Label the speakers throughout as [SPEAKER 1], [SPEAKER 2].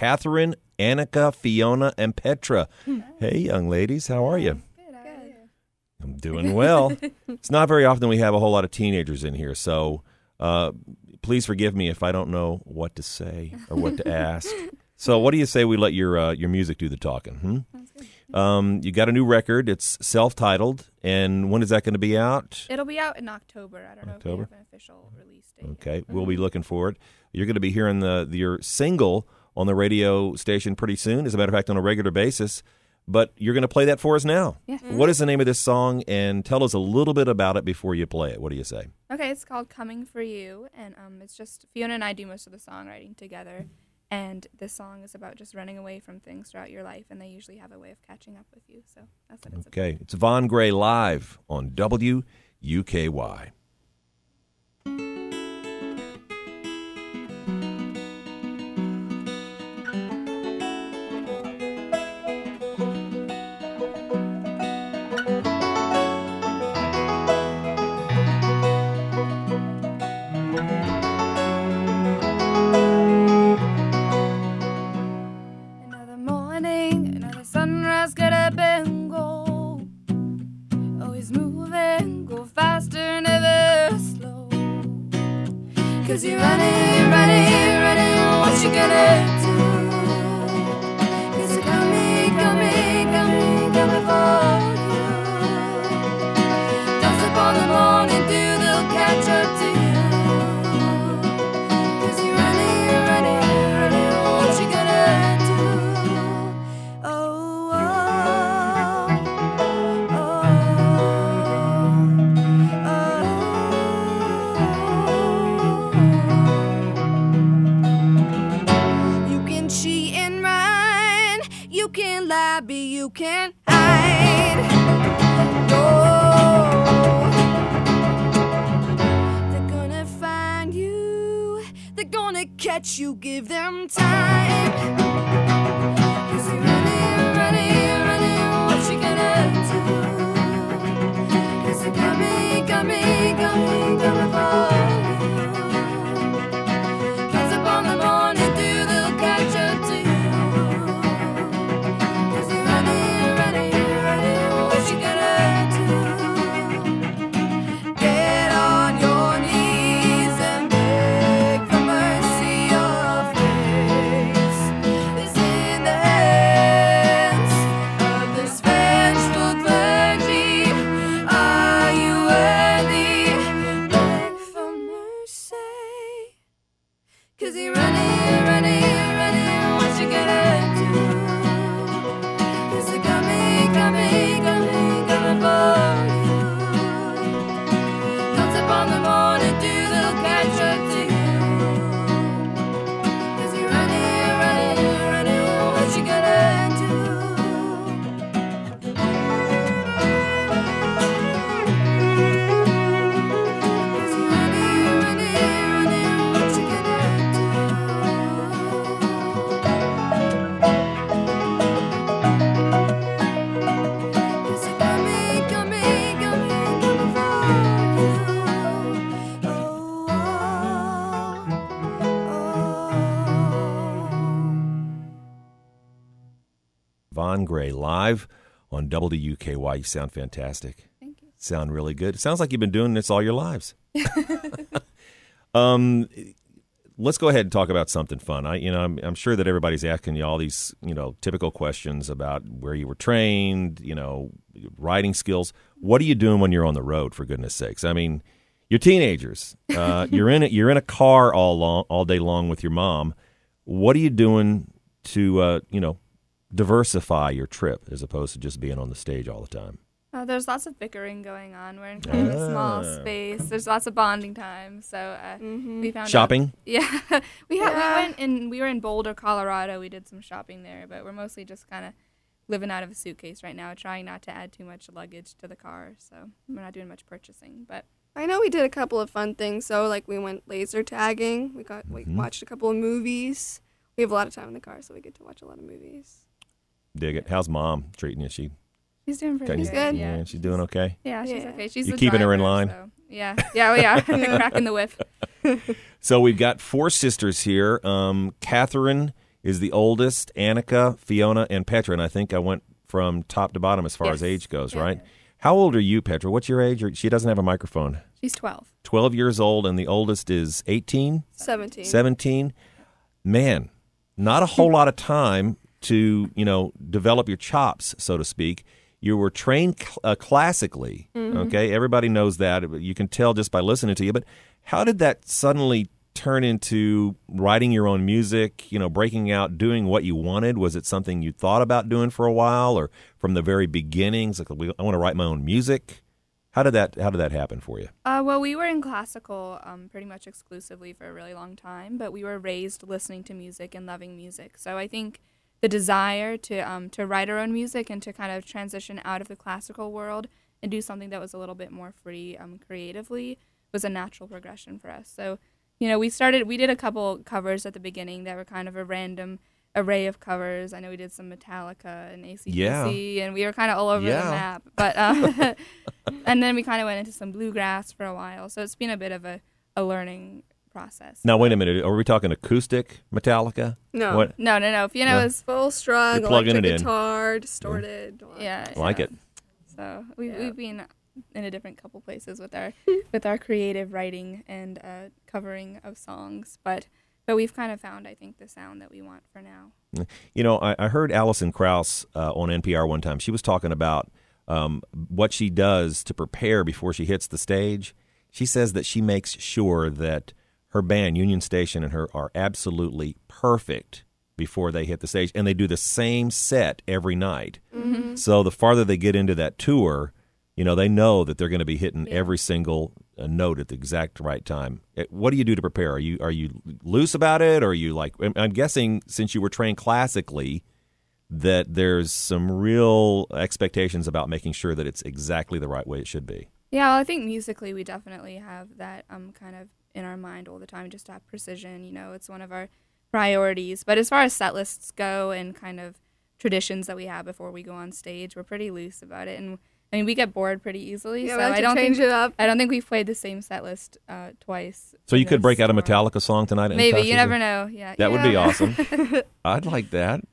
[SPEAKER 1] Catherine, Annika, Fiona, and Petra. Hey, young ladies, how are you?
[SPEAKER 2] Good, how are you?
[SPEAKER 1] I'm doing well. It's not very often we have a whole lot of teenagers in here, so please forgive me if I don't know what to say or what to ask. So what do you say we let your music do the talking?
[SPEAKER 2] Sounds good.
[SPEAKER 1] You got a new record. It's self-titled, and when is that going to be out?
[SPEAKER 2] It'll be out in October. I don't know
[SPEAKER 1] October?
[SPEAKER 2] if we have an official release date.
[SPEAKER 1] Okay, we'll be looking for it. You're going to be hearing your single on the radio station pretty soon, as a matter of fact, on a regular basis. But you're going to play that for us now.
[SPEAKER 2] Yeah.
[SPEAKER 1] What is the name of this song? And tell us a little bit about it before you play it. What do you say?
[SPEAKER 2] Okay, it's called Coming For You, and it's just Fiona and I do most of the songwriting together. And this song is about just running away from things throughout your life, and they usually have a way of catching up with you. So that's what it's about.
[SPEAKER 1] Okay, it's Vaughn Gray live on WUKY.
[SPEAKER 2] Another morning, another sunrise, get up and go. Always moving, go faster, never slow. 'Cause you're running, running, running, what you gonna do? 'Cause you're coming, coming, coming, coming for you. Don't slip on the morning dew, they'll catch up to you. 'Cause you're running, running, running, what you gonna do? Oh, oh, oh. You can cheat and run, you can lie, but you can't hide. Oh, they're gonna find you, they're gonna catch you, give them time. 'Cause you're running, running, running, what you gonna do? 'Cause they're coming, coming, coming, coming for you. Comes up on the morning dew, they'll catch up to you. 'Cause you're running, running, running, what you gonna do? Get on your knees and beg for mercy, your face is in the hands of this vengeful clergy. Are you worthy? Beg for mercy. 'Cause you're running, running, running, what you gonna do? 'Cause they're coming, coming, coming, coming for you. Comes up on the morning dew, they'll catch up to you. 'Cause you're running, running, running, what you gonna do? 'Cause you're running, running, running, what you gonna do? 'Cause you're coming, coming, coming, coming for you. Oh, oh, oh.
[SPEAKER 1] Vaughn Gray live on WUKY. You sound fantastic.
[SPEAKER 2] Thank you.
[SPEAKER 1] Sound really good. It sounds like you've been doing this all your lives. Let's go ahead and talk about something fun. I'm sure that everybody's asking you all these, typical questions about where you were trained, writing skills. What are you doing when you're on the road, for goodness sakes? I mean, you're teenagers. You're in a car all day long with your mom. What are you doing to, diversify your trip as opposed to just being on the stage all the time?
[SPEAKER 2] There's lots of bickering going on. We're in kind of a small space. There's lots of bonding time. So we found
[SPEAKER 1] Shopping?
[SPEAKER 2] Yeah, we went and we were in Boulder, Colorado. We did some shopping there, but we're mostly just kind of living out of a suitcase right now, trying not to add too much luggage to the car. So we're not doing much purchasing. But
[SPEAKER 3] I know we did a couple of fun things. So like we went laser tagging. We watched a couple of movies. We have a lot of time in the car, so we get to watch a lot of movies.
[SPEAKER 1] Dig it. How's mom treating you?
[SPEAKER 2] She's doing pretty
[SPEAKER 1] She's
[SPEAKER 2] good.
[SPEAKER 1] Yeah, she's doing okay.
[SPEAKER 2] Yeah, she's okay. She's
[SPEAKER 1] You
[SPEAKER 2] the
[SPEAKER 1] keeping her in
[SPEAKER 2] driver,
[SPEAKER 1] line?
[SPEAKER 2] So. Yeah, we are. We're cracking the whip.
[SPEAKER 1] So we've got four sisters here. Catherine is the oldest, Annika, Fiona, and Petra. And I think I went from top to bottom as far as age goes, right?
[SPEAKER 3] Yeah.
[SPEAKER 1] How old are you, Petra? What's your age? She doesn't have a microphone.
[SPEAKER 2] She's 12.
[SPEAKER 1] 12 years old, and the oldest is 18?
[SPEAKER 3] 17.
[SPEAKER 1] 17? Man, not a whole lot of time to, develop your chops, so to speak. You were trained classically, okay? Everybody knows that. You can tell just by listening to you. But how did that suddenly turn into writing your own music, breaking out, doing what you wanted? Was it something you thought about doing for a while, or from the very beginnings, like, I want to write my own music? How did that happen for you?
[SPEAKER 2] Well, we were in classical pretty much exclusively for a really long time, but we were raised listening to music and loving music. So I think the desire to write our own music and to kind of transition out of the classical world and do something that was a little bit more free creatively was a natural progression for us. So, we did a couple covers at the beginning that were kind of a random array of covers. I know we did some Metallica and AC/DC, and we were kind of all over the map. But and then we kind of went into some bluegrass for a while. So it's been a bit of a learning process.
[SPEAKER 1] Now, wait a minute. Are we talking acoustic Metallica?
[SPEAKER 3] No.
[SPEAKER 1] What?
[SPEAKER 2] No. Fiona was
[SPEAKER 3] Full strung,
[SPEAKER 1] You're plugging
[SPEAKER 3] electric
[SPEAKER 1] it in.
[SPEAKER 3] guitar, distorted.
[SPEAKER 2] yeah.
[SPEAKER 1] Like it.
[SPEAKER 2] So we've been in a different couple places with our creative writing and covering of songs, but we've kind of found, I think, the sound that we want for now.
[SPEAKER 1] I heard Alison Krauss on NPR one time. She was talking about what she does to prepare before she hits the stage. She says that she makes sure that her band, Union Station, and her are absolutely perfect before they hit the stage, and they do the same set every night. Mm-hmm. So the farther they get into that tour, they know that they're going to be hitting every single note at the exact right time. What do you do to prepare? Are you loose about it, or are you like? I'm guessing since you were trained classically, that there's some real expectations about making sure that it's exactly the right way it should be.
[SPEAKER 2] Yeah, well, I think musically we definitely have that kind of in our mind all the time, just to have precision. It's one of our priorities. But as far as set lists go and kind of traditions that we have before we go on stage, we're pretty loose about it. And I mean, we get bored pretty easily,
[SPEAKER 3] Yeah,
[SPEAKER 2] so
[SPEAKER 3] we like to change it up.
[SPEAKER 2] I don't think we've played the same set list twice.
[SPEAKER 1] So you could break out a Metallica song tonight.
[SPEAKER 2] Maybe, you never know. Yeah,
[SPEAKER 1] that would be awesome. I'd like that.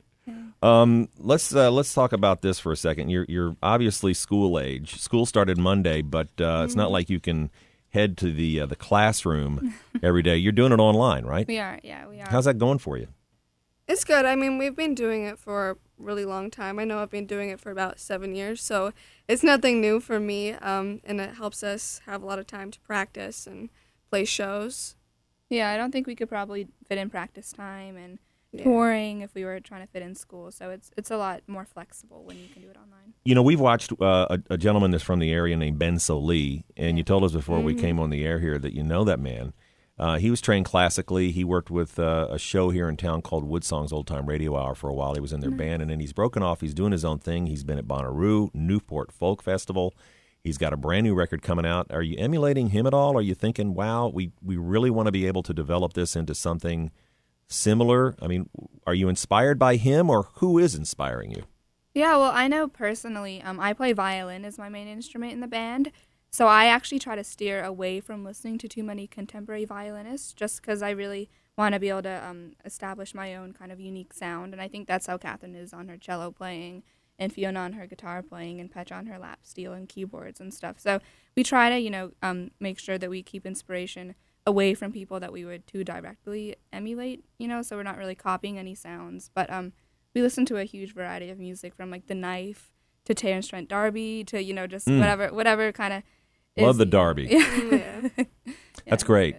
[SPEAKER 1] Let's talk about this for a second. You're obviously school age. School started Monday, but it's not like you can head to the classroom every day. You're doing it online, right?
[SPEAKER 2] We are. Yeah, we are.
[SPEAKER 1] How's that going for you?
[SPEAKER 3] It's good. I mean, we've been doing it for a really long time. I know I've been doing it for about 7 years, so it's nothing new for me, and it helps us have a lot of time to practice and play shows.
[SPEAKER 2] Yeah, I don't think we could probably fit in practice time and touring if we were trying to fit in school, so it's a lot more flexible when you can do it online.
[SPEAKER 1] We've watched a gentleman that's from the area named Ben Solee, and you told us before we came on the air here that you know that man. He was trained classically. He worked with a show here in town called Woodsong's Old Time Radio Hour for a while. He was in their band, and then he's broken off. He's doing his own thing. He's been at Bonnaroo, Newport Folk Festival. He's got a brand new record coming out. Are you emulating him at all? Are you thinking, wow, we really want to be able to develop this into something similar? I mean, are you inspired by him, or who is inspiring you?
[SPEAKER 2] Yeah, well, I know personally, I play violin as my main instrument in the band. So I actually try to steer away from listening to too many contemporary violinists just because I really want to be able to establish my own kind of unique sound. And I think that's how Catherine is on her cello playing, and Fiona on her guitar playing, and Petra on her lap steel and keyboards and stuff. So we try to, make sure that we keep inspiration away from people that we would too directly emulate, so we're not really copying any sounds. But we listen to a huge variety of music, from like The Knife to Terence Trent D'Arby to, just whatever kind of.
[SPEAKER 1] Love the Darby.
[SPEAKER 3] Yeah.
[SPEAKER 1] That's great.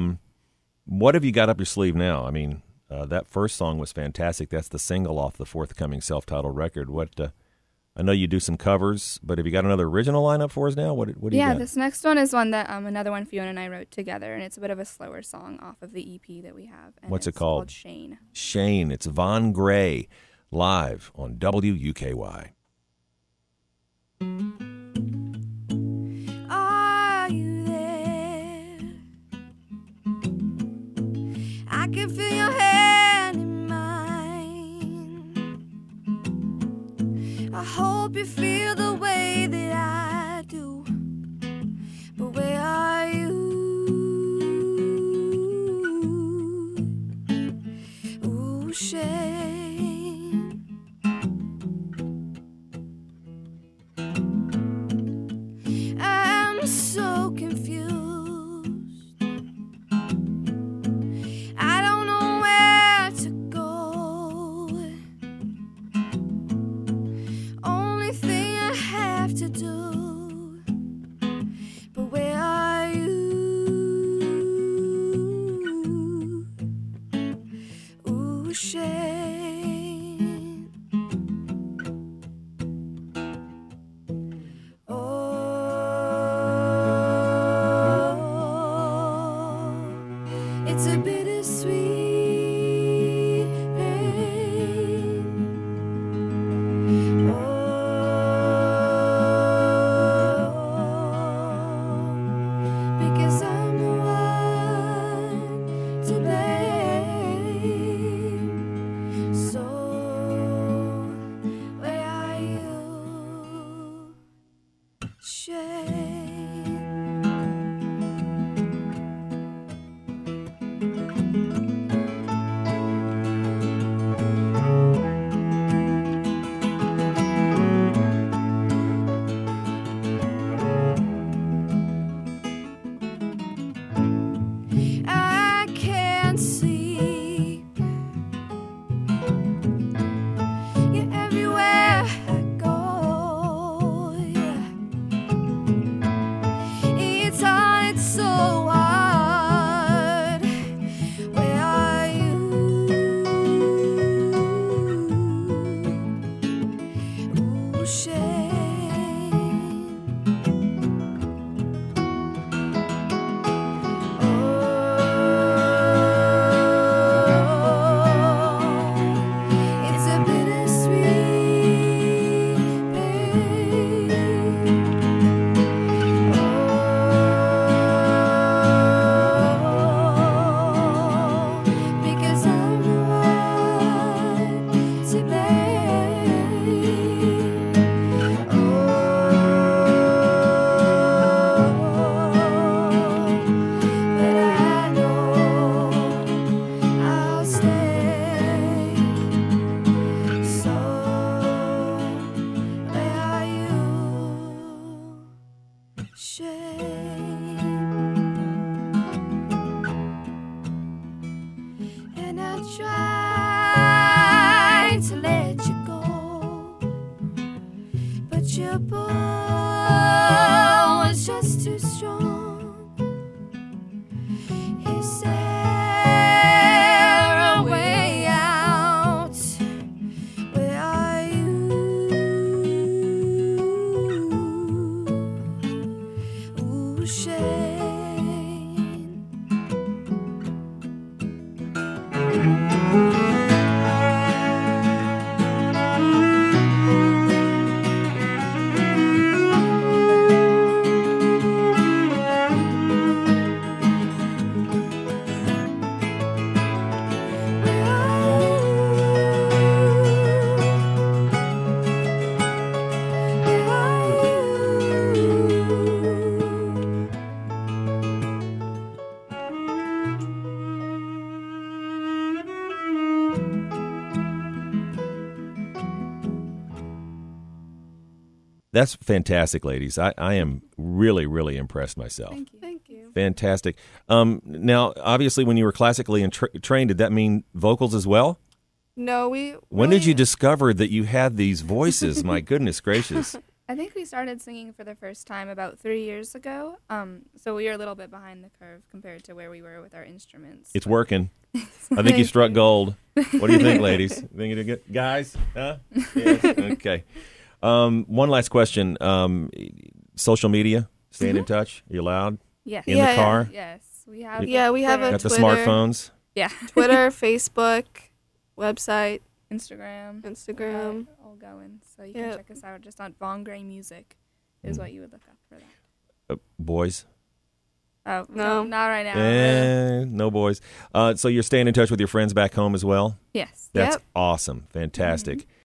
[SPEAKER 1] What have you got up your sleeve now? I mean, that first song was fantastic. That's the single off the forthcoming self-titled record. I know you do some covers, but have you got another original lineup for us now? What do you got?
[SPEAKER 2] Yeah, this next one is one that another one Fiona and I wrote together, and it's a bit of a slower song off of the EP that we have. And
[SPEAKER 1] What's it
[SPEAKER 2] it's
[SPEAKER 1] called?
[SPEAKER 2] Shane.
[SPEAKER 1] Shane. It's Von Gray, live on WUKY.
[SPEAKER 2] Are you there? I can feel your hand in mine. I hope you feel the way that I do. But where are you? Ooh, Shane.
[SPEAKER 1] That's fantastic, ladies. I am really, really impressed myself.
[SPEAKER 2] Thank you.
[SPEAKER 3] Thank you.
[SPEAKER 1] Fantastic. Now, obviously, when you were classically trained, did that mean vocals as well?
[SPEAKER 3] No, we.
[SPEAKER 1] When did
[SPEAKER 3] really-
[SPEAKER 1] you discover that you had these voices? My goodness gracious.
[SPEAKER 2] I think we started singing for the first time about 3 years ago. So we are a little bit behind the curve compared to where we were with our instruments.
[SPEAKER 1] It's working. I think you struck gold. What do you think, ladies? You think you did good? Guys? Huh? Yes. Okay. One last question. Social media, staying in touch. Are you allowed?
[SPEAKER 2] Yes.
[SPEAKER 1] In
[SPEAKER 3] Yeah,
[SPEAKER 1] the car?
[SPEAKER 2] Yes. We have.
[SPEAKER 3] Yeah, we have a
[SPEAKER 1] Got the
[SPEAKER 3] Twitter.
[SPEAKER 1] smartphones?
[SPEAKER 2] Yeah.
[SPEAKER 3] Twitter, Facebook, website,
[SPEAKER 2] Instagram.
[SPEAKER 3] Instagram.
[SPEAKER 2] All going. So you
[SPEAKER 3] Yep.
[SPEAKER 2] can check us out just on Von Gray Music is what you would look up for that.
[SPEAKER 1] Boys?
[SPEAKER 2] Oh,
[SPEAKER 3] No.
[SPEAKER 2] not right now.
[SPEAKER 1] No boys. So you're staying in touch with your friends back home as well?
[SPEAKER 2] Yes.
[SPEAKER 1] That's
[SPEAKER 3] Yep.
[SPEAKER 1] awesome. Fantastic.